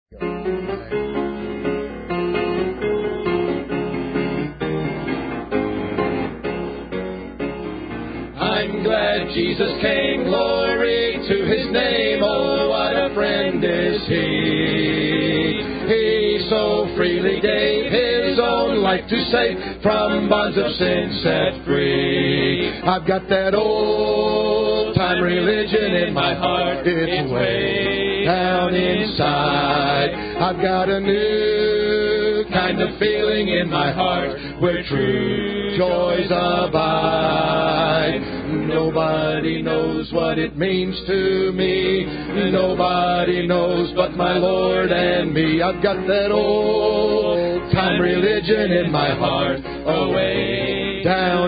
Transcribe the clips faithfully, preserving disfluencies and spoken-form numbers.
I'm glad Jesus came, glory to His name. Oh, what a friend is He. He so freely gave His own life to save, from bonds of sin set free. I've got that old time religion in my heart. It's way down inside. I've got a new kind of feeling in my heart where true joys abide. Nobody knows what it means to me. Nobody knows but my Lord and me. I've got that old time religion in my heart, away down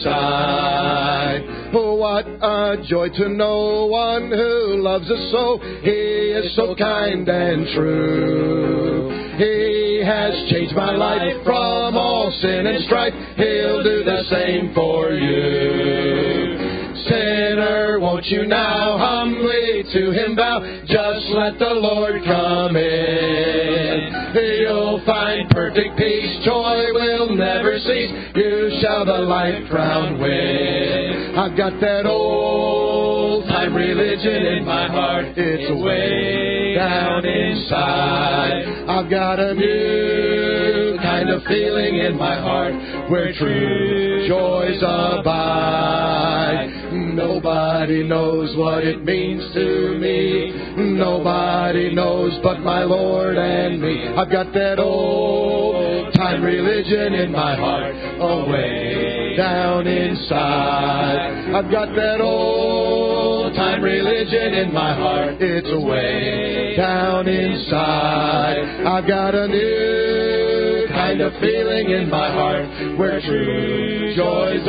inside. Oh, what a joy to know one who loves us so. He is so kind and true. He has changed my life from all sin and strife. He'll do the same for you. Sinner, won't you now humbly to Him bow? Just let the Lord come in. You'll find perfect peace, joy will never cease. You shall the life crown win. I've got that old time religion in my heart. It's way down inside. I've got a new kind of feeling in my heart where true joys abide. Nobody knows what it means to me. Nobody knows but my Lord and me. I've got that old time religion in my heart, away down inside. I've got that old time religion in my heart. It's away down inside. I've got a new kind of feeling in my heart where true joys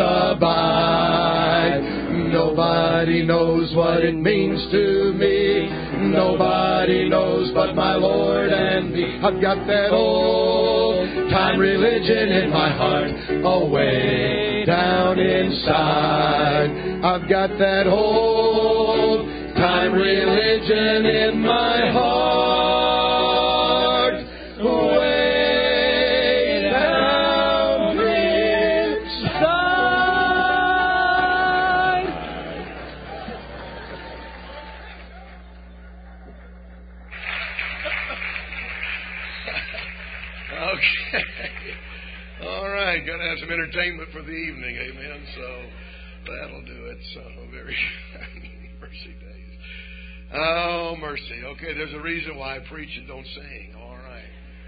abide. Nobody knows what it means to me. Nobody knows but my Lord and me. I've got that old time religion in my heart, away down inside. I've got that old time religion in my heart, away down inside. Okay. All right. Got to have some entertainment for the evening. Amen. So that'll do it. So very mercy days. Oh, mercy. Okay. There's a reason why I preach and don't sing. All right.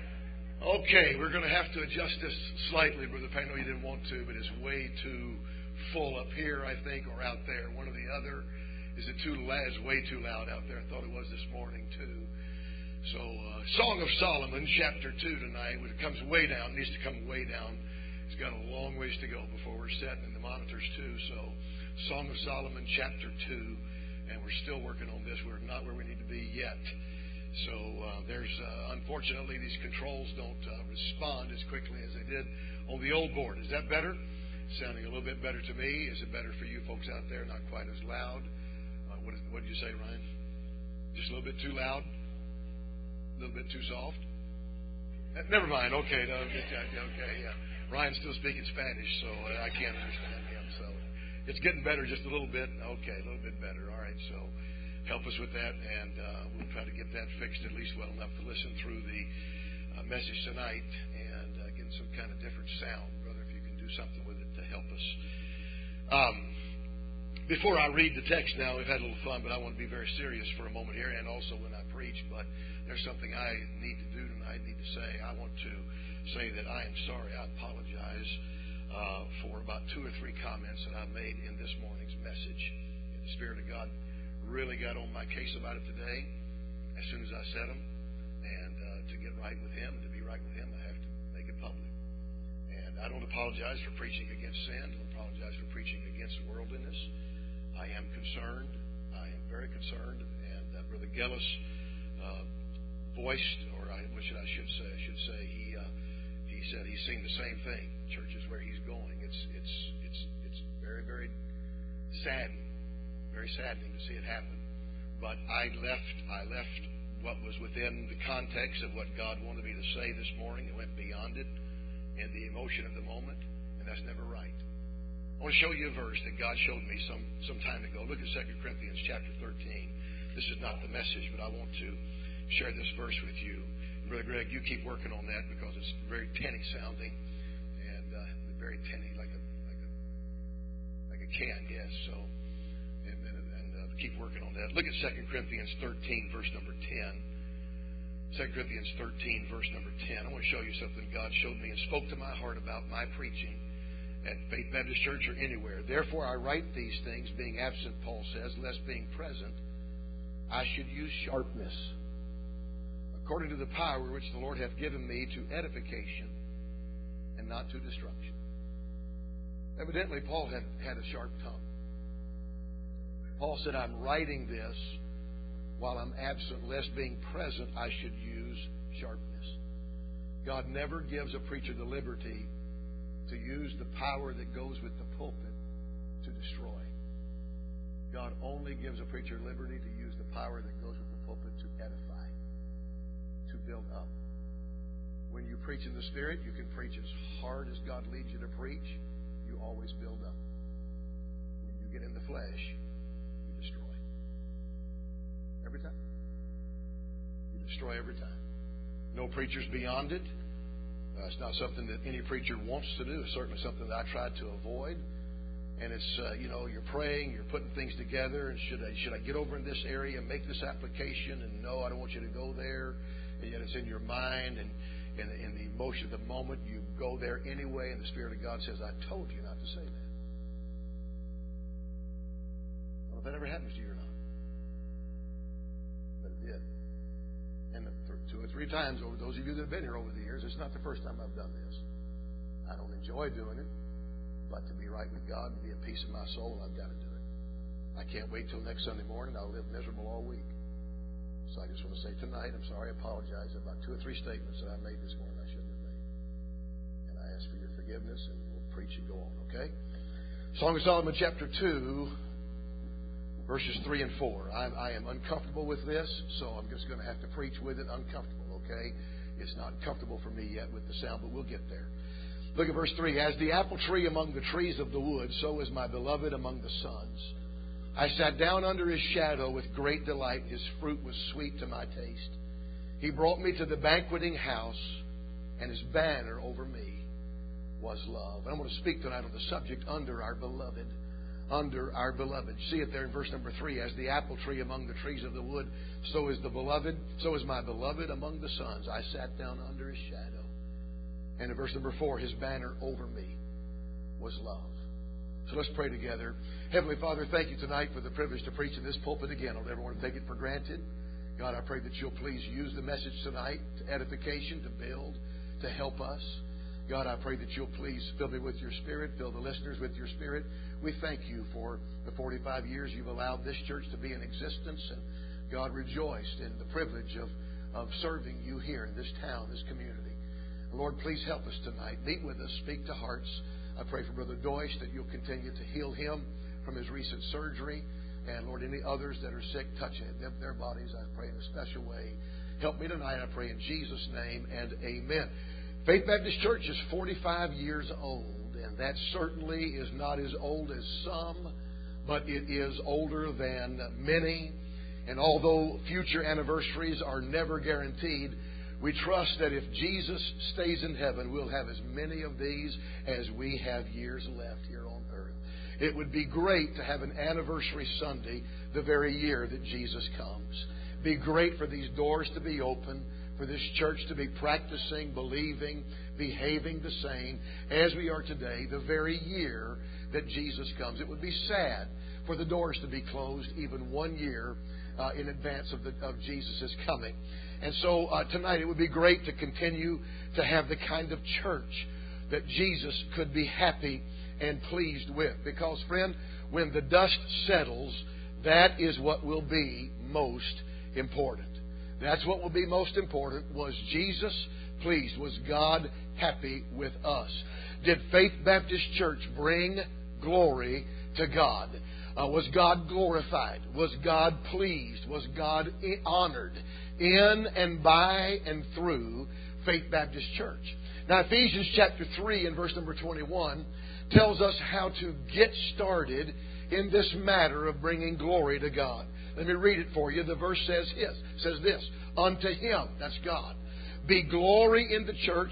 Okay. We're going to have to adjust this slightly, Brother Payne. I know you didn't want to, but it's way too full up here, I think, or out there. One or the other. Is it too loud? It's way too loud out there. I thought it was this morning, too. So, uh, Song of Solomon, chapter two tonight. When it comes way down, it needs to come way down. It's got a long ways to go before we're setting in the monitors, too. So, Song of Solomon, chapter two. And we're still working on this. We're not where we need to be yet. So, uh, there's, uh, unfortunately, these controls don't uh, respond as quickly as they did on the old board. Is that better? Sounding a little bit better to me. Is it better for you folks out there? Not quite as loud. Uh, what, is, what did you say, Ryan? Just a little bit too loud? A little bit too soft? Never mind. Okay. No, okay. Yeah. Ryan's still speaking Spanish, so I can't understand him. So it's getting better just a little bit. Okay, a little bit better. All right. So help us with that, and uh, we'll try to get that fixed at least well enough to listen through the uh, message tonight and uh, get some kind of different sound, brother. If you can do something with it to help us. Um, before I read the text now, we've had a little fun, but I want to be very serious for a moment here, and also when I preach. But there's something I need to do tonight, need to say. I want to say that I am sorry. I apologize uh, for about two or three comments that I made in this morning's message. And the Spirit of God really got on my case about it today as soon as I said them. And uh, to get right with Him and to be right with Him, I have to make it public. And I don't apologize for preaching against sin. I don't apologize for preaching against worldliness. I am concerned. I am very concerned. And uh, Brother Gillis uh, voiced, or I, what should I should say? I should say he uh, he said he's seen the same thing. Church is where he's going. It's it's it's it's very very saddening, very saddening to see it happen. But I left I left what was within the context of what God wanted me to say this morning. It went beyond it in the emotion of the moment, and that's never right. I want to show you a verse that God showed me some, some time ago. Look at Second Corinthians chapter thirteen. This is not the message, but I want to share this verse with you. Brother Greg, you keep working on that because it's very tinny sounding, and uh, very tinny, like a like a like a can, yes. So, and, and, and uh, keep working on that. Look at Second Corinthians thirteen, verse number ten. Second Corinthians thirteen, verse number ten. I want to show you something God showed me and spoke to my heart about my preaching at Faith Baptist Church or anywhere. Therefore, I write these things, being absent, Paul says, lest being present, I should use sharpness, according to the power which the Lord hath given me to edification and not to destruction. Evidently, Paul had had a sharp tongue. Paul said, I'm writing this while I'm absent, lest being present I should use sharpness. God never gives a preacher the liberty to use the power that goes with the pulpit to destroy. God only gives a preacher liberty to use the power that goes with the pulpit to edify, to build up. When you preach in the Spirit, you can preach as hard as God leads you to preach. You always build up. When you get in the flesh, you destroy. Every time. You destroy every time. No preacher's beyond it. Uh, it's not something that any preacher wants to do. It's certainly something that I tried to avoid. And it's, uh, you know, you're praying, you're putting things together, and should I, should I get over in this area and make this application? And no, I don't want you to go there. And yet it's in your mind, and in, in the emotion of the moment, you go there anyway, and the Spirit of God says, I told you not to say that. I don't know if that ever happens to you or not. But it did. And two or three times, over those of you that have been here over the years, it's not the first time I've done this. I don't enjoy doing it, but to be right with God and be at peace in my soul, I've got to do it. I can't wait till next Sunday morning. I'll live miserable all week. So I just want to say tonight, I'm sorry, I apologize about two or three statements that I made this morning I shouldn't have made. And I ask for your forgiveness, and we'll preach and go on, okay? Song of Solomon, chapter two, verses three and four. I, I am uncomfortable with this, so I'm just going to have to preach with it uncomfortable, okay? It's not comfortable for me yet with the sound, but we'll get there. Look at verse three. As the apple tree among the trees of the wood, so is my beloved among the sons. I sat down under his shadow with great delight. His fruit was sweet to my taste. He brought me to the banqueting house, and his banner over me was love. And I'm going to speak tonight on the subject, under our beloved. Under our beloved. See it there in verse number three. As the apple tree among the trees of the wood, so is the beloved, so is my beloved among the sons. I sat down under his shadow. And in verse number four, his banner over me was love. So let's pray together. Heavenly Father, thank you tonight for the privilege to preach in this pulpit again. I don't ever want to take it for granted. God, I pray that you'll please use the message tonight to edification, to build, to help us. God, I pray that you'll please fill me with your Spirit, fill the listeners with your Spirit. We thank you for the forty-five years you've allowed this church to be in existence. And God, rejoiced in the privilege of, of serving you here in this town, this community. Lord, please help us tonight. Meet with us. Speak to hearts. I pray for Brother Deutsch that you'll continue to heal him from his recent surgery. And, Lord, any others that are sick, touch them, their bodies, I pray in a special way. Help me tonight, I pray in Jesus' name, and amen. Faith Baptist Church is forty-five years old, and that certainly is not as old as some, but it is older than many. And although future anniversaries are never guaranteed, we trust that if Jesus stays in heaven, we'll have as many of these as we have years left here on earth. It would be great to have an anniversary Sunday the very year that Jesus comes. Be great for these doors to be open, for this church to be practicing, believing, behaving the same as we are today, the very year that Jesus comes. It would be sad for the doors to be closed even one year uh, in advance of, the, of Jesus' coming. And so uh, tonight it would be great to continue to have the kind of church that Jesus could be happy and pleased with. Because, friend, when the dust settles, that is what will be most important. That's what will be most important. Was Jesus pleased? Was God happy with us? Did Faith Baptist Church bring glory to God? Uh, was God glorified? Was God pleased? Was God honored in and by and through Faith Baptist Church? Now, Ephesians chapter three and verse number twenty-one tells us how to get started in this matter of bringing glory to God. Let me read it for you. The verse says this, says this, unto Him, that's God, be glory in the church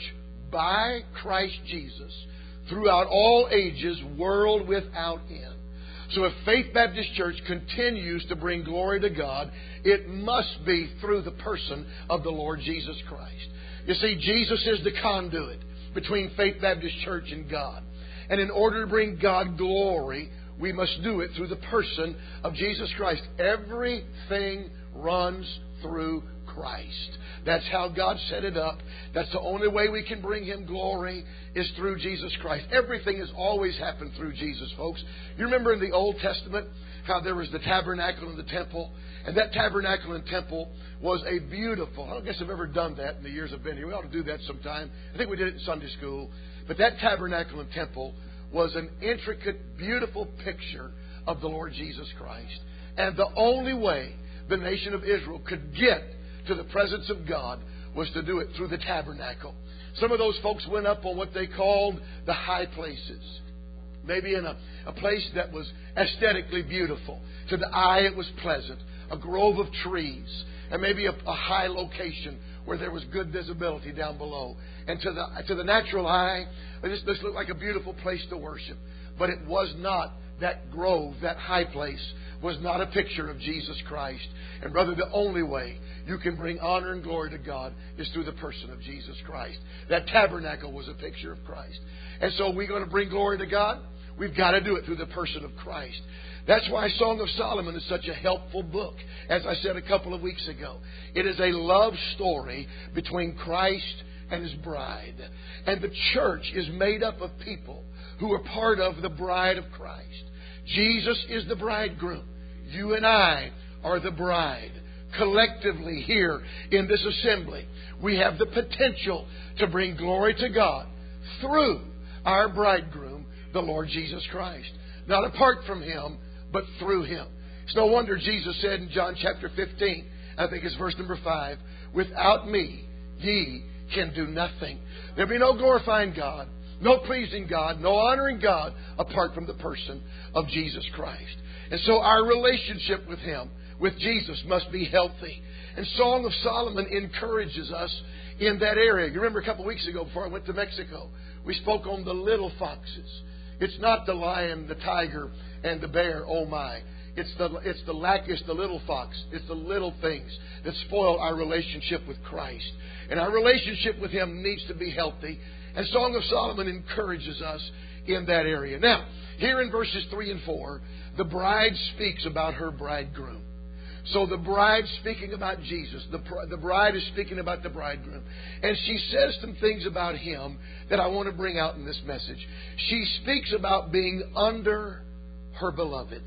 by Christ Jesus throughout all ages, world without end. So if Faith Baptist Church continues to bring glory to God, it must be through the person of the Lord Jesus Christ. You see, Jesus is the conduit between Faith Baptist Church and God. And in order to bring God glory, we must do it through the person of Jesus Christ. Everything runs through Christ. That's how God set it up. That's the only way we can bring Him glory is through Jesus Christ. Everything has always happened through Jesus, folks. You remember in the Old Testament how there was the tabernacle and the temple? And that tabernacle and temple was a beautiful... I don't guess I've ever done that in the years I've been here. We ought to do that sometime. I think we did it in Sunday school. But that tabernacle and temple was an intricate, beautiful picture of the Lord Jesus Christ. And the only way the nation of Israel could get to the presence of God was to do it through the tabernacle. Some of those folks went up on what they called the high places. Maybe in a, a place that was aesthetically beautiful. To the eye it was pleasant. A grove of trees. And maybe a, a high location where there was good visibility down below. And to the, to the natural eye, this, this looked like a beautiful place to worship. But it was not. That grove, that high place, was not a picture of Jesus Christ. And brother, the only way you can bring honor and glory to God is through the person of Jesus Christ. That tabernacle was a picture of Christ. And so we're going to bring glory to God. We've got to do it through the person of Christ. That's why Song of Solomon is such a helpful book. As I said a couple of weeks ago, it is a love story between Christ and His bride. And the church is made up of people who are part of the bride of Christ. Jesus is the bridegroom. You and I are the bride. Collectively here in this assembly, we have the potential to bring glory to God through our bridegroom, the Lord Jesus Christ. Not apart from Him, but through Him. It's no wonder Jesus said in John chapter fifteen, I think it's verse number five, without me, ye can do nothing. There'll be no glorifying God, no pleasing God, no honoring God apart from the person of Jesus Christ. And so our relationship with Him, with Jesus, must be healthy. And Song of Solomon encourages us in that area. You remember a couple of weeks ago before I went to Mexico, we spoke on the little foxes. It's not the lion, the tiger, and the bear, oh my. It's the, it's the lack, it's the little fox. It's the little things that spoil our relationship with Christ. And our relationship with Him needs to be healthy. And Song of Solomon encourages us in that area. Now, here in verses three and four, the bride speaks about her bridegroom. So the bride speaking about Jesus. The, the bride is speaking about the bridegroom. And she says some things about Him that I want to bring out in this message. She speaks about being under her beloved.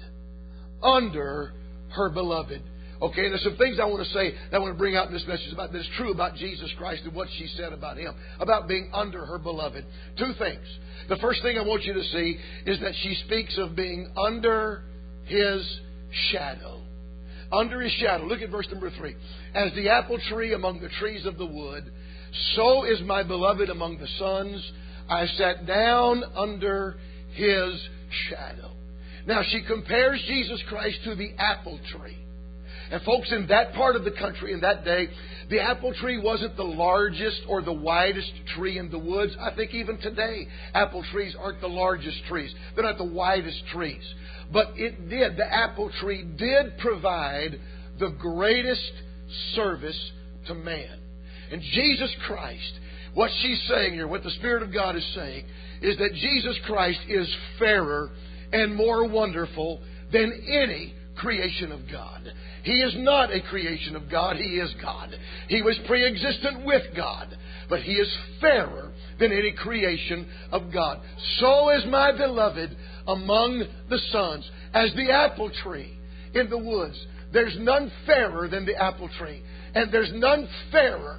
Under her beloved. Okay, and there's some things I want to say that I want to bring out in this message about that's true about Jesus Christ and what she said about Him. About being under her beloved. Two things. The first thing I want you to see is that she speaks of being under His shadow. Under His shadow. Look at verse number three. As the apple tree among the trees of the wood, so is my beloved among the sons. I sat down under His shadow. Now she compares Jesus Christ to the apple tree. And folks, in that part of the country, in that day, the apple tree wasn't the largest or the widest tree in the woods. I think even today, apple trees aren't the largest trees. They're not the widest trees. But it did, the apple tree did provide the greatest service to man. And Jesus Christ, what she's saying here, what the Spirit of God is saying, is that Jesus Christ is fairer and more wonderful than any creation of God. He is not a creation of God. He is God. He was pre-existent with God. But He is fairer than any creation of God. So is my beloved among the sons. As the apple tree in the woods. There's none fairer than the apple tree. And there's none fairer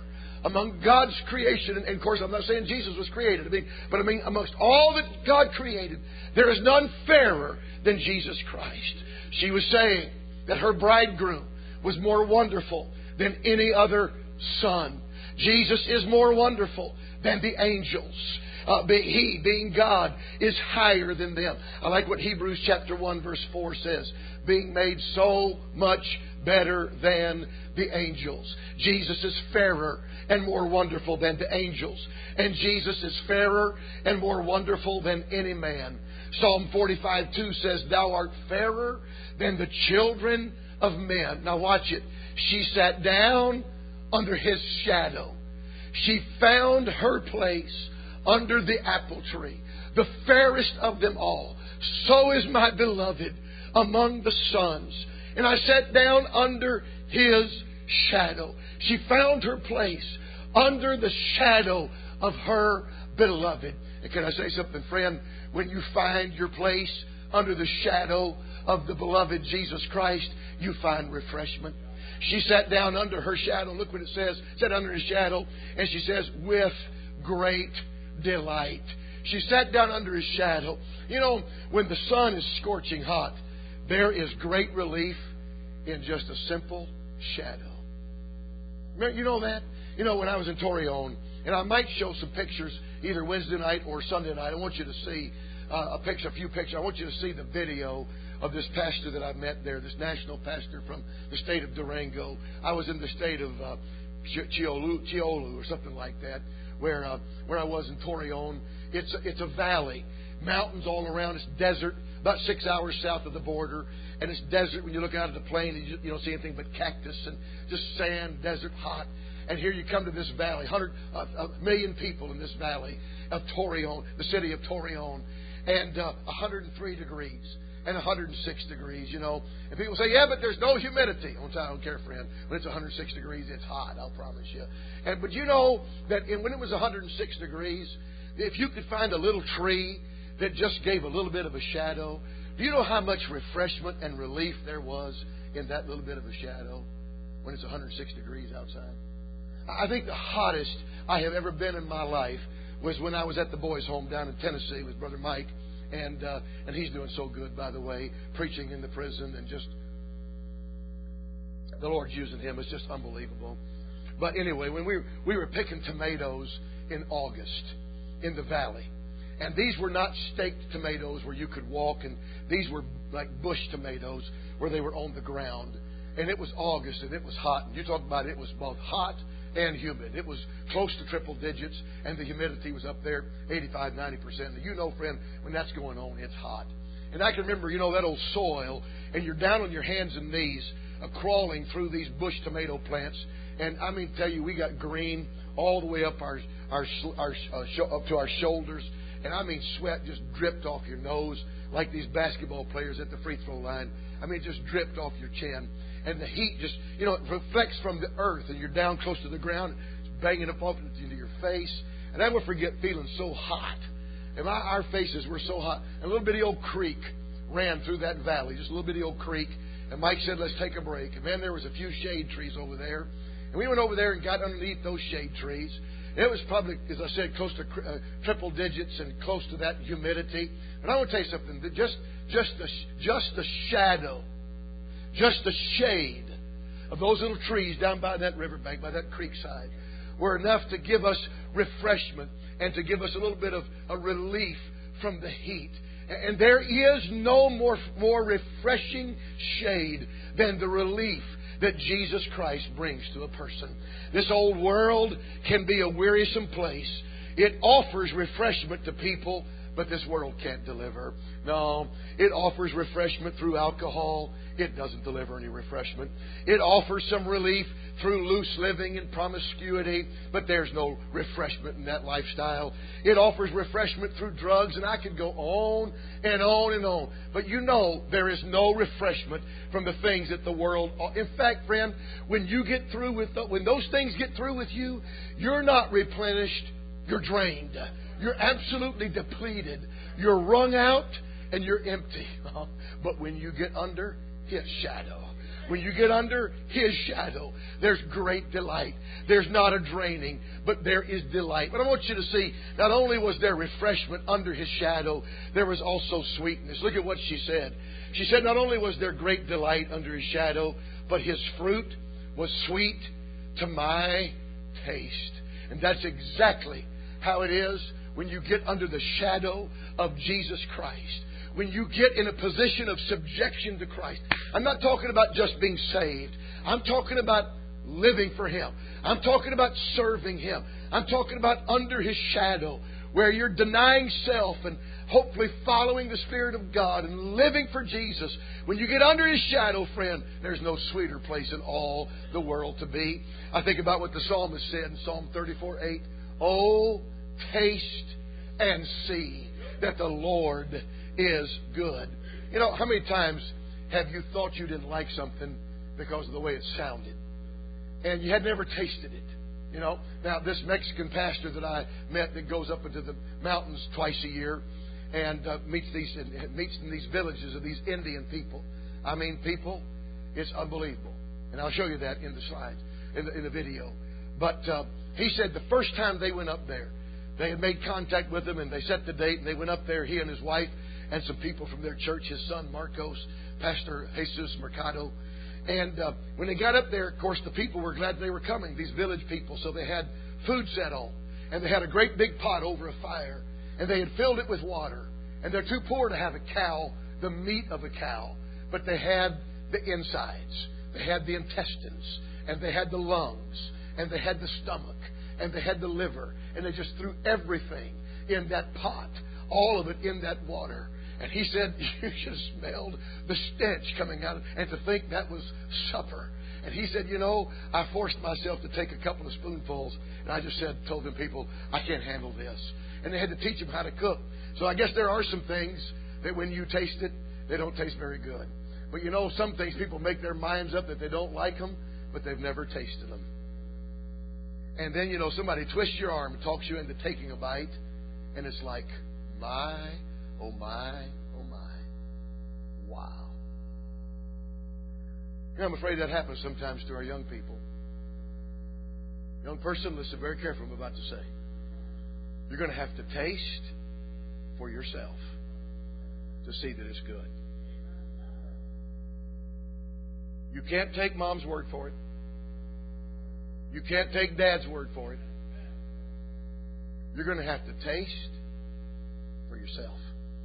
among God's creation, and of course I'm not saying Jesus was created, I mean, but I mean amongst all that God created, there is none fairer than Jesus Christ. She was saying that her bridegroom was more wonderful than any other son. Jesus is more wonderful than the angels. Uh, be, he, being God, is higher than them. I like what Hebrews chapter one verse four says. Being made so much better than the angels. Jesus is fairer and more wonderful than the angels. And Jesus is fairer and more wonderful than any man. Psalm forty-five two says, Thou art fairer than the children of men. Now watch it. She sat down under His shadow. She found her place under the apple tree, the fairest of them all. So is my beloved among the sons. And I sat down under His shadow. She found her place under the shadow of her beloved. And can I say something, friend? When you find your place under the shadow of the beloved Jesus Christ, you find refreshment. She sat down under her shadow. Look what it says. Sat under His shadow. And she says, with great delight. She sat down under His shadow. You know, when the sun is scorching hot, there is great relief in just a simple shadow. You know that? You know, when I was in Torreon, and I might show some pictures either Wednesday night or Sunday night. I want you to see uh, a picture, a few pictures. I want you to see the video of this pastor that I met there, this national pastor from the state of Durango. I was in the state of uh, Chiolu, Chiolu or something like that, where uh, where I was in Torreon. It's a, it's a valley, mountains all around. It's desert, about six hours south of the border, and it's desert. When you look out at the plain, you, you don't see anything but cactus and just sand, desert, hot. And here you come to this valley, hundred uh, a million people in this valley of Torreon, the city of Torreon, and uh, one hundred three degrees. And one hundred six degrees, you know. And people say, yeah, but there's no humidity. I don't care, friend. When it's one hundred six degrees, it's hot, I'll promise you. And But you know that in, when it was one hundred six degrees, if you could find a little tree that just gave a little bit of a shadow, do you know how much refreshment and relief there was in that little bit of a shadow when it's one hundred six degrees outside? I think the hottest I have ever been in my life was when I was at the boys' home down in Tennessee with Brother Mike. And uh, and he's doing so good, by the way, preaching in the prison, and just the Lord's using him. It's just unbelievable. But anyway, when we we were picking tomatoes in August in the valley, and these were not staked tomatoes where you could walk, and these were like bush tomatoes where they were on the ground. And it was August, and it was hot. And you talk about it, it was both hot and humid. It was close to triple digits, and the humidity was up there, eighty-five, ninety percent. And you know, friend, when that's going on, it's hot. And I can remember, you know, that old soil, and you're down on your hands and knees uh, crawling through these bush tomato plants. And I mean, tell you, we got green all the way up our our, our uh, sh- up to our shoulders. And I mean, sweat just dripped off your nose like these basketball players at the free throw line. I mean, it just dripped off your chin. And the heat just, you know, it reflects from the earth, and you're down close to the ground. It's banging up off into your face. And I never forget feeling so hot. And my, our faces were so hot. And a little bitty old creek ran through that valley, just a little bitty old creek. And Mike said, let's take a break. And man, there was a few shade trees over there. And we went over there and got underneath those shade trees. It was probably, as I said, close to uh, triple digits and close to that humidity. And I want to tell you something. That just, just the, just the shadow, just the shade of those little trees down by that riverbank, by that creek side, were enough to give us refreshment and to give us a little bit of a relief from the heat. And there is no more, more refreshing shade than the relief that Jesus Christ brings to a person. This old world can be a wearisome place. It offers refreshment to people, but this world can't deliver. No, it offers refreshment through alcohol. It doesn't deliver any refreshment. It offers some relief through loose living and promiscuity, but there's no refreshment in that lifestyle. It offers refreshment through drugs, and I could go on and on and on. But you know there is no refreshment from the things that the world... In fact, friend, when you get through with... The, when those things get through with you, you're not replenished, you're drained. You're absolutely depleted. You're wrung out and you're empty. But when you get under His shadow, When you get under His shadow, there's great delight. There's not a draining, but there is delight. But I want you to see, not only was there refreshment under His shadow, there was also sweetness. Look at what she said. She said not only was there great delight under His shadow, but His fruit was sweet to my taste. And that's exactly how it is when you get under the shadow of Jesus Christ. When you get in a position of subjection to Christ. I'm not talking about just being saved. I'm talking about living for Him. I'm talking about serving Him. I'm talking about under His shadow, where you're denying self and hopefully following the Spirit of God and living for Jesus. When you get under His shadow, friend, there's no sweeter place in all the world to be. I think about what the psalmist said in Psalm thirty-four eight. Oh, taste and see that the Lord is good. You know, how many times have you thought you didn't like something because of the way it sounded? And you had never tasted it. You know, now this Mexican pastor that I met that goes up into the mountains twice a year and uh, meets these and meets in these villages of these Indian people. I mean, people, it's unbelievable. And I'll show you that in the slides, in the, in the video. But uh, he said the first time they went up there, they had made contact with him and they set the date and they went up there, he and his wife, and some people from their church, his son Marcos, Pastor Jesus Mercado. And uh, when they got up there, of course, the people were glad they were coming, these village people. So they had food set on. And they had a great big pot over a fire. And they had filled it with water. And they're too poor to have a cow, the meat of a cow. But they had the insides. They had the intestines. And they had the lungs. And they had the stomach. And they had the liver. And they just threw everything in that pot. All of it in that water. And he said, you should have smelled the stench coming out. And to think that was supper. And he said, you know, I forced myself to take a couple of spoonfuls. And I just said, told them people, I can't handle this. And they had to teach them how to cook. So I guess there are some things that when you taste it, they don't taste very good. But you know, some things people make their minds up that they don't like them, but they've never tasted them. And then, you know, somebody twists your arm and talks you into taking a bite. And it's like, my, oh my, oh my. Wow. You know, I'm afraid that happens sometimes to our young people. Young person, listen very carefully what I'm about to say. You're going to have to taste for yourself to see that it's good. You can't take mom's word for it. You can't take dad's word for it. You're going to have to taste for yourself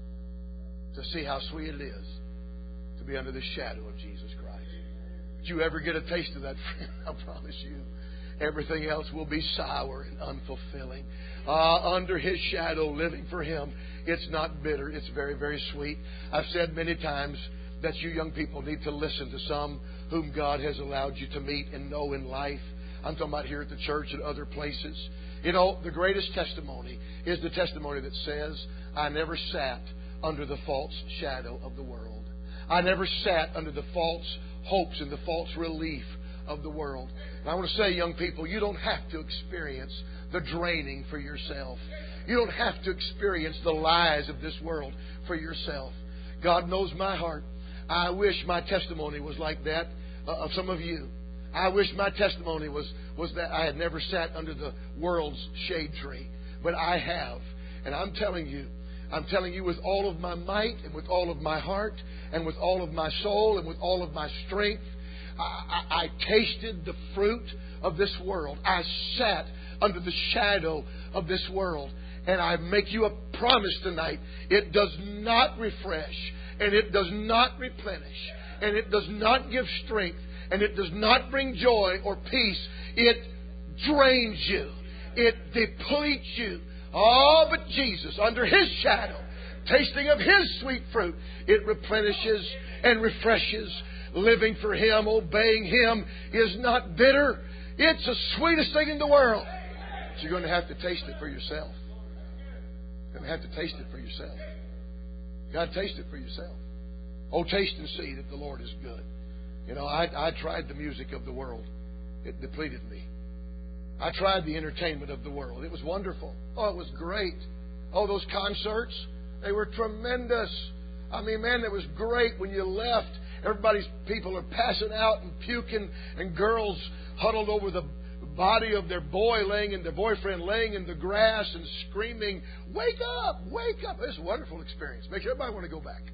to see how sweet it is to be under the shadow of Jesus Christ. If you ever get a taste of that, friend, I promise you, everything else will be sour and unfulfilling. Uh, under His shadow, living for Him, it's not bitter. It's very, very sweet. I've said many times that you young people need to listen to some whom God has allowed you to meet and know in life. I'm talking about here at the church and other places. You know, the greatest testimony is the testimony that says, I never sat under the false shadow of the world. I never sat under the false hopes and the false relief of the world. And I want to say, young people, you don't have to experience the draining for yourself. You don't have to experience the lies of this world for yourself. God knows my heart. I wish my testimony was like that uh, of some of you. I wish my testimony was, was that I had never sat under the world's shade tree. But I have. And I'm telling you, I'm telling you with all of my might and with all of my heart and with all of my soul and with all of my strength, I, I, I tasted the fruit of this world. I sat under the shadow of this world. And I make you a promise tonight. It does not refresh. And it does not replenish. And it does not give strength. And it does not bring joy or peace. It drains you. It depletes you. Oh, but Jesus, under His shadow, tasting of His sweet fruit, it replenishes and refreshes. Living for Him, obeying Him is not bitter. It's the sweetest thing in the world. But you're going to have to taste it for yourself. You're going to have to taste it for yourself. You've got to taste it for yourself. Oh, taste and see that the Lord is good. You know, I, I tried the music of the world. It depleted me. I tried the entertainment of the world. It was wonderful. Oh, it was great. Oh, those concerts, they were tremendous. I mean, man, it was great when you left everybody's people are passing out and puking, and girls huddled over the body of their boy laying in their boyfriend laying in the grass and screaming, "Wake up! Wake up!" It's a wonderful experience. Makes everybody want to go back.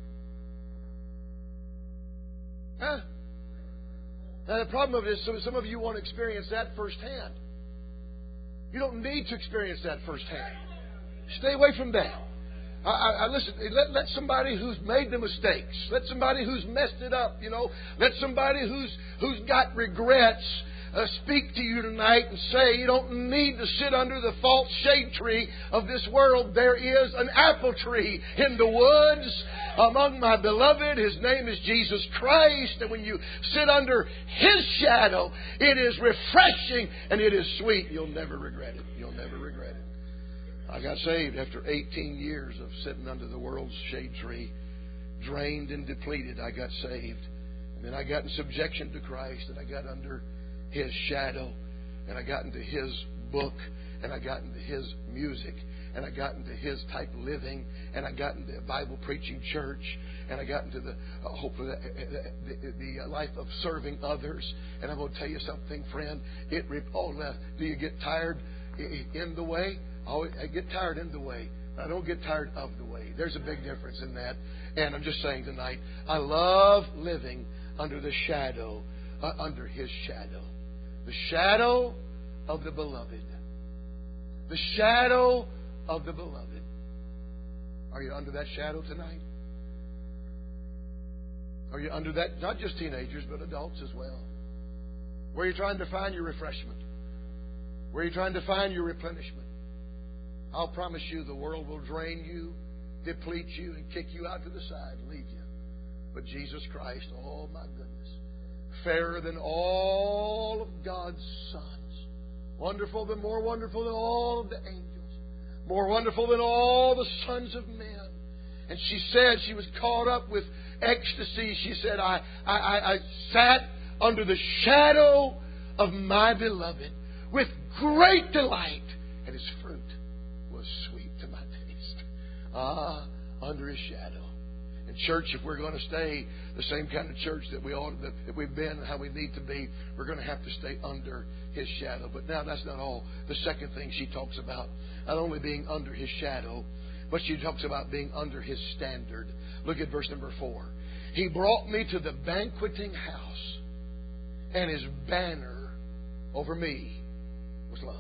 Huh? Now the problem of it is some, some of you want to experience that firsthand. You don't need to experience that firsthand. Stay away from that. I, I, I listen. Let, let somebody who's made the mistakes, let somebody who's messed it up, you know, let somebody who's who's got regrets uh, speak to you tonight and say you don't need to sit under the false shade tree of this world. There is an apple tree in the woods among my beloved. His name is Jesus Christ, and when you sit under His shadow, it is refreshing and it is sweet. You'll never regret it. You'll never regret it. I got saved after eighteen years of sitting under the world's shade tree. Drained and depleted, I got saved. And then I got in subjection to Christ, and I got under His shadow, and I got into His book, and I got into His music, and I got into His type of living, and I got into a Bible preaching church, and I got into the uh, hopefully the, the, the life of serving others. And I'm going to tell you something, friend. It oh, do you get tired in the way? Oh, I get tired in the way. I don't get tired of the way. There's a big difference in that. And I'm just saying tonight, I love living under the shadow, uh, under His shadow. The shadow of the beloved. The shadow of the beloved. Are you under that shadow tonight? Are you under that? Not just teenagers, but adults as well. Where are you trying to find your refreshment? Where are you trying to find your replenishment? I'll promise you the world will drain you, deplete you, and kick you out to the side and leave you. But Jesus Christ, oh my goodness, fairer than all of God's sons, wonderful than more wonderful than all of the angels, more wonderful than all the sons of men. And she said she was caught up with ecstasy. She said, I, I, I, I sat under the shadow of my beloved with great delight, and His fruit was sweet to my taste. Ah, under His shadow. And church, if we're going to stay the same kind of church that we ought that, that we've been and how we need to be, we're going to have to stay under His shadow. But now that's not all. The second thing she talks about, not only being under His shadow, but she talks about being under His standard. Look at verse number four. He brought me to the banqueting house, and His banner over me was love.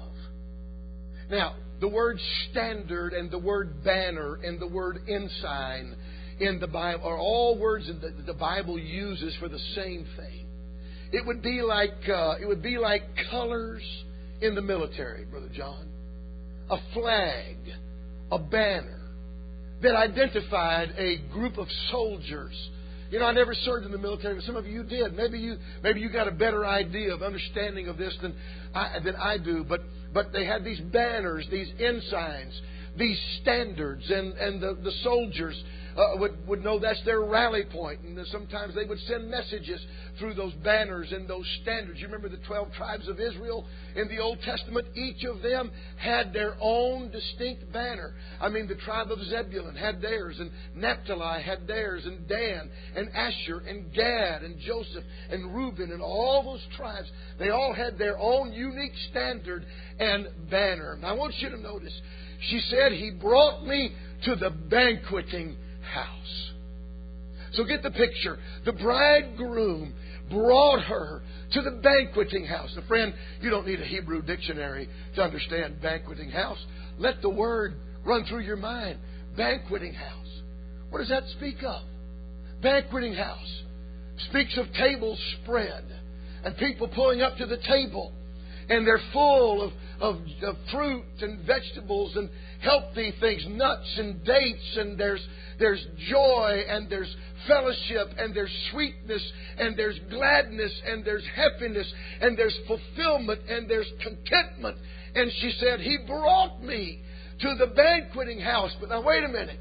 Now, the word standard and the word banner and the word ensign in the Bible are all words that the Bible uses for the same thing. It would be like uh, it would be like colors in the military, Brother John. A flag, a banner that identified a group of soldiers. You know, I never served in the military, but some of you did. Maybe you maybe you got a better idea of understanding of this than I, than I do. But but they had these banners, these ensigns, these standards, and and the, the soldiers uh, would would know that's their rally point. And sometimes they would send messages through those banners and those standards. You remember the twelve tribes of Israel in the Old Testament? Each of them had their own distinct banner. I mean, the tribe of Zebulun had theirs, and Naphtali had theirs, and Dan, and Asher, and Gad, and Joseph, and Reuben, and all those tribes. They all had their own unique standard and banner. And I want you to notice, she said, He brought me to the banqueting house. So get the picture. The bridegroom brought her to the banqueting house. Now, friend, you don't need a Hebrew dictionary to understand banqueting house. Let the word run through your mind. Banqueting house. What does that speak of? Banqueting house speaks of tables spread and people pulling up to the table. And they're full of, of, of fruit and vegetables and healthy things, nuts and dates, and there's there's joy and there's fellowship and there's sweetness and there's gladness and there's happiness and there's fulfillment and there's contentment. And she said, He brought me to the banqueting house. But now wait a minute.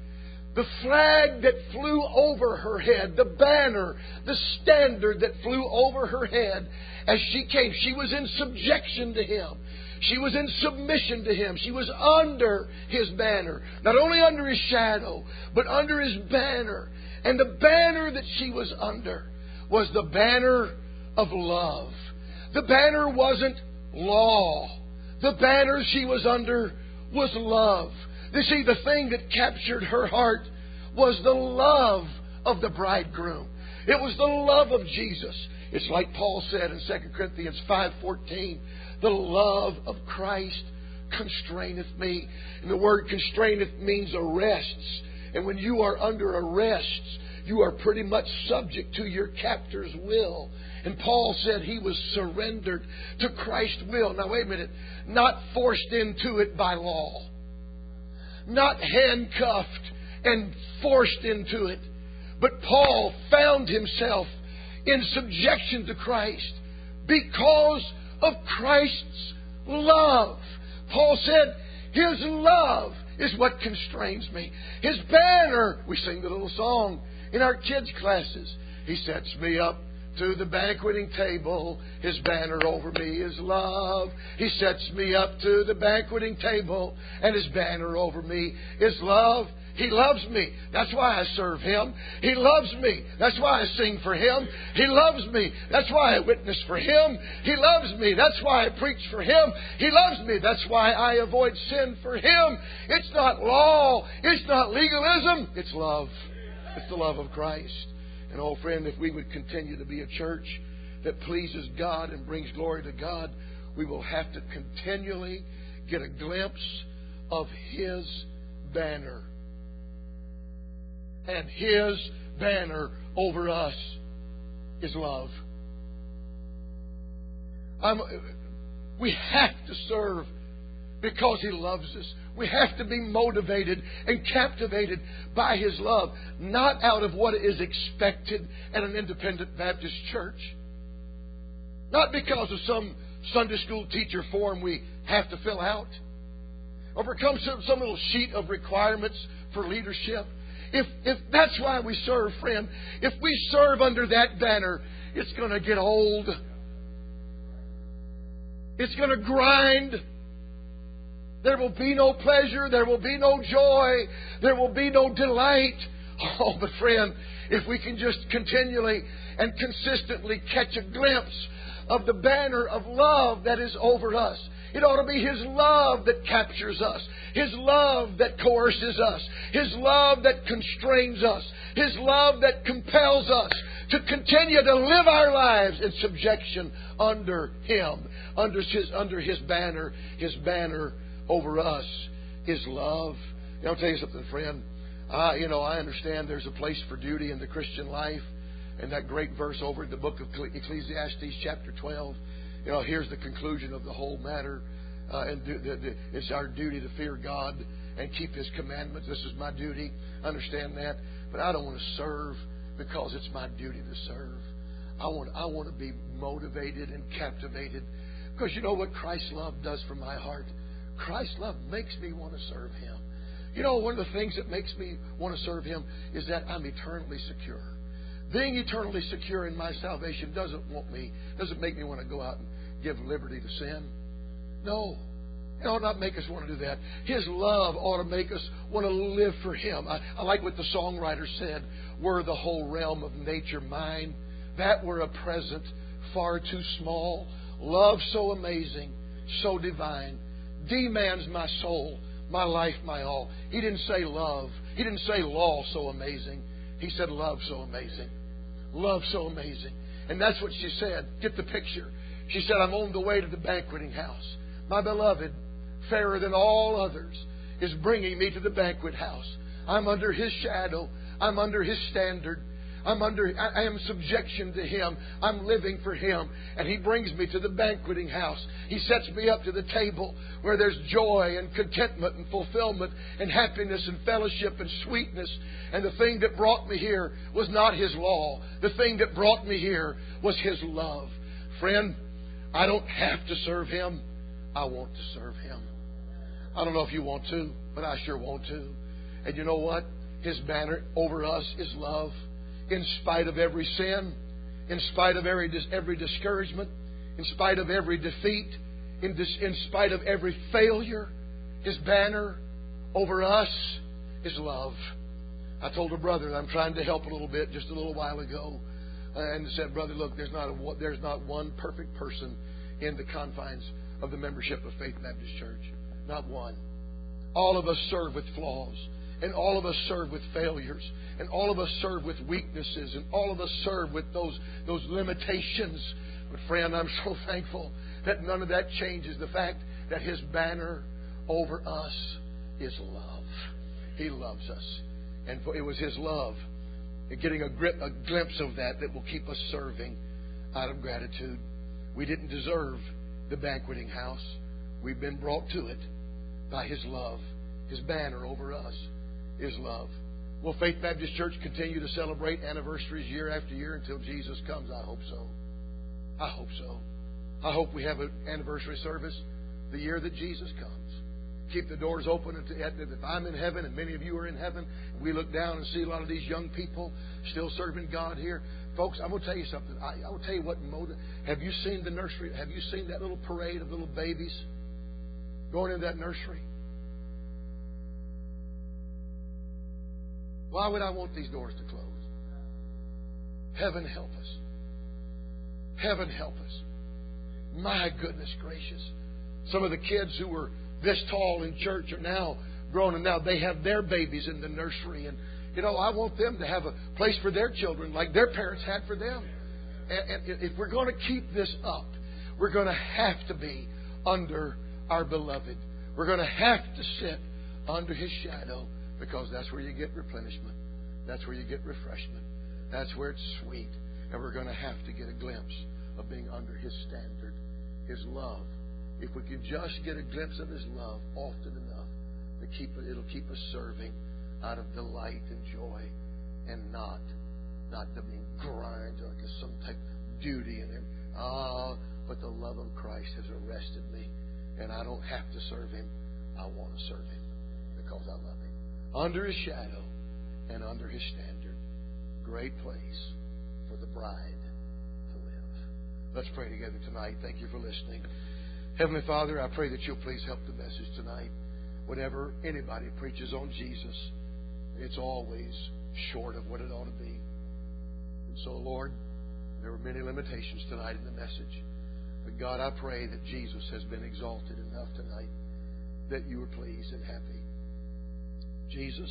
The flag that flew over her head, the banner, the standard that flew over her head as she came, she was in subjection to Him. She was in submission to Him. She was under His banner. Not only under His shadow, but under His banner. And the banner that she was under was the banner of love. The banner wasn't law. The banner she was under was love. You see, the thing that captured her heart was the love of the bridegroom. It was the love of Jesus. It's like Paul said in Second Corinthians five fourteen, the love of Christ constraineth me. And the word constraineth means arrests. And when you are under arrests, you are pretty much subject to your captor's will. And Paul said he was surrendered to Christ's will. Now wait a minute. Not forced into it by law. Not handcuffed and forced into it. But Paul found himself in subjection to Christ because of Christ's love. Paul said, His love is what constrains me. His banner, we sing the little song in our kids' classes. He sets me up to the banqueting table. His banner over me is love. He sets me up to the banqueting table, and His banner over me is love. He loves me. That's why I serve Him. He loves me. That's why I sing for Him. He loves me. That's why I witness for Him. He loves me. That's why I preach for Him. He loves me. That's why I avoid sin for Him. It's not law. It's not legalism. It's love. It's the love of Christ. And oh friend, if we would continue to be a church that pleases God and brings glory to God, we will have to continually get a glimpse of His banner. And His banner over us is love. I'm, we have to serve because He loves us. We have to be motivated and captivated by His love, not out of what is expected at an independent Baptist church. Not because of some Sunday school teacher form we have to fill out, or become some, some little sheet of requirements for leadership. If, if that's why we serve, friend, if we serve under that banner, it's going to get old. It's going to grind. There will be no pleasure. There will be no joy. There will be no delight. Oh, but friend, if we can just continually and consistently catch a glimpse of the banner of love that is over us. It ought to be His love that captures us. His love that coerces us. His love that constrains us. His love that compels us to continue to live our lives in subjection under Him, under His, under His banner. His banner over us is love. You know, I'll tell you something, friend. Uh, you know, I understand there's a place for duty in the Christian life. And that great verse over in the book of Ecclesiastes chapter twelve. You know, here's the conclusion of the whole matter. Uh, and do, the, the, it's our duty to fear God and keep His commandments. This is my duty. I understand that. But I don't want to serve because it's my duty to serve. I want, I want to be motivated and captivated. Because you know what Christ's love does for my heart? Christ's love makes me want to serve Him. You know, one of the things that makes me want to serve Him is that I'm eternally secure. Being eternally secure in my salvation doesn't want me, doesn't make me want to go out and give liberty to sin. No. It ought not make us want to do that. His love ought to make us want to live for Him. I, I like what the songwriter said. Were the whole realm of nature mine, that were a present far too small. Love so amazing, so divine, demands my soul, my life, my all. He didn't say love. He didn't say law so amazing. He said love so amazing. Love so amazing. And that's what she said. Get the picture. She said, I'm on the way to the banqueting house. My beloved, fairer than all others, is bringing me to the banquet house. I'm under His shadow. I'm under His standard. I'm under, I am subjection to Him. I'm living for Him. And He brings me to the banqueting house. He sets me up to the table where there's joy and contentment and fulfillment and happiness and fellowship and sweetness. And the thing that brought me here was not His law. The thing that brought me here was His love. Friend, I don't have to serve Him. I want to serve Him. I don't know if you want to, but I sure want to. And you know what? His banner over us is love. In spite of every sin, in spite of every every discouragement, in spite of every defeat, in, dis, in spite of every failure, His banner over us is love. I told a brother that I'm trying to help a little bit just a little while ago, and said, brother, look, there's not a, there's not one perfect person in the confines of the membership of Faith Baptist Church. Not one. All of us serve with flaws, and all of us serve with failures, and all of us serve with weaknesses, and all of us serve with those those limitations. But friend, I'm so thankful that none of that changes the fact that His banner over us is love. He loves us. And it was His love, and getting a, grip, a glimpse of that, that will keep us serving out of gratitude. We didn't deserve the banqueting house. We've been brought to it by His love. His banner over us is love. Will Faith Baptist Church continue to celebrate anniversaries year after year until Jesus comes? I hope so. I hope so. I hope we have an anniversary service the year that Jesus comes. Keep the doors open. If I'm in heaven and many of you are in heaven, we look down and see a lot of these young people still serving God here. Folks, I'm going to tell you something. I, I will tell you what motive. Have you seen the nursery? Have you seen that little parade of little babies going into that nursery? Why would I want these doors to close? Heaven help us. Heaven help us. My goodness gracious. Some of the kids who were this tall in church are now grown, and now they have their babies in the nursery. And, you know, I want them to have a place for their children like their parents had for them. And, and if we're going to keep this up, we're going to have to be under our beloved. We're going to have to sit under His shadow, because that's where you get replenishment. That's where you get refreshment. That's where it's sweet. And we're going to have to get a glimpse of being under His standard, His love. If we can just get a glimpse of His love often enough, to keep it, it'll keep us serving out of delight and joy, and not not to being grind like a, some type of duty and Him. Ah, but the love of Christ has arrested me, and I don't have to serve Him. I want to serve Him because I love Him. Under His shadow and under His standard, great place for the bride to live. Let's pray together tonight. Thank you for listening. Heavenly Father, I pray that You'll please help the message tonight. Whenever anybody preaches on Jesus, it's always short of what it ought to be. And so, Lord, there were many limitations tonight in the message. But God, I pray that Jesus has been exalted enough tonight that You are pleased and happy. Jesus,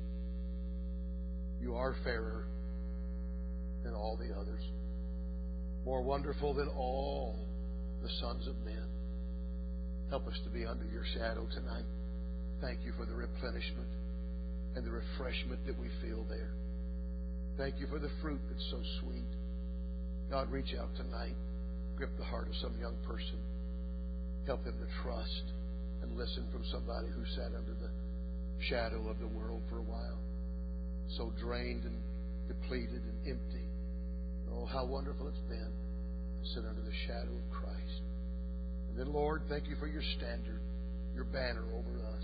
You are fairer than all the others, more wonderful than all the sons of men. Help us to be under Your shadow tonight. Thank You for the replenishment and the refreshment that we feel there. Thank You for the fruit that's so sweet. God, reach out tonight. Grip the heart of some young person. Help them to trust and listen from somebody who sat under the shadow of the world for a while. So drained and depleted and empty. Oh, how wonderful it's been to sit under the shadow of Christ. And then, Lord, thank You for Your standard, Your banner over us,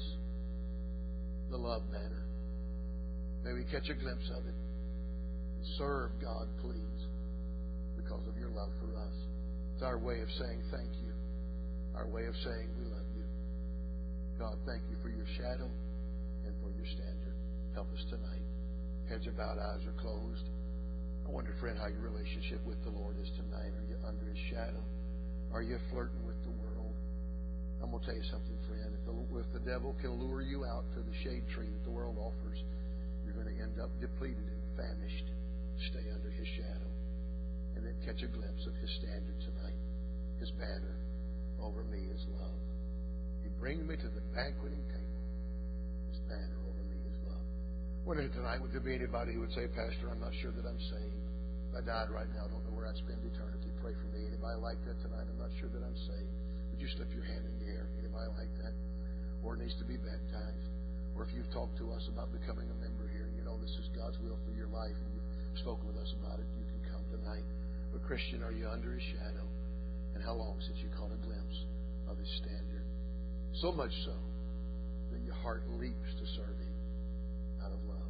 the love banner. May we catch a glimpse of it and serve God, please, because of Your love for us. It's our way of saying thank You, our way of saying we love You. God, thank You for Your shadow and for Your standard. Help us tonight. Heads are bowed, eyes are closed. I wonder, friend, how your relationship with the Lord is tonight. Are you under His shadow? Are you flirting with the world? I'm going to tell you something, friend. If the, if the devil can lure you out to the shade tree that the world offers, you're going to end up depleted and famished. Stay under His shadow. And then catch a glimpse of His standard tonight. His banner over me is love. He brings me to the banqueting table. His banner over me is love. I wonder tonight, would there be anybody who would say, Pastor, I'm not sure that I'm saved. If I died right now, I don't know where I'd spend eternity. Pray for me. Anybody like that tonight? I'm not sure that I'm saved. Would you slip your hand in the air? Anybody like that? Or needs to be baptized? Or if you've talked to us about becoming a member here, and you know this is God's will for your life, and you've spoken with us about it, you can come tonight. But Christian, are you under His shadow? And how long since you caught a glimpse of His standard? So much so that your heart leaps to serve Him out of love.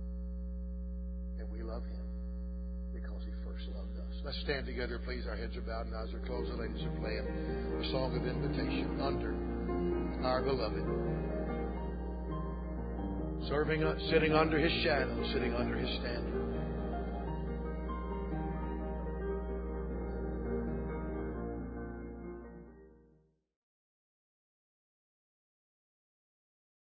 And we love Him because He first loved us. Let's stand together, please. Our heads are bowed and eyes are closed. The ladies are playing a song of invitation, Under Our Beloved. serving, sitting under His shadow, sitting under His standard.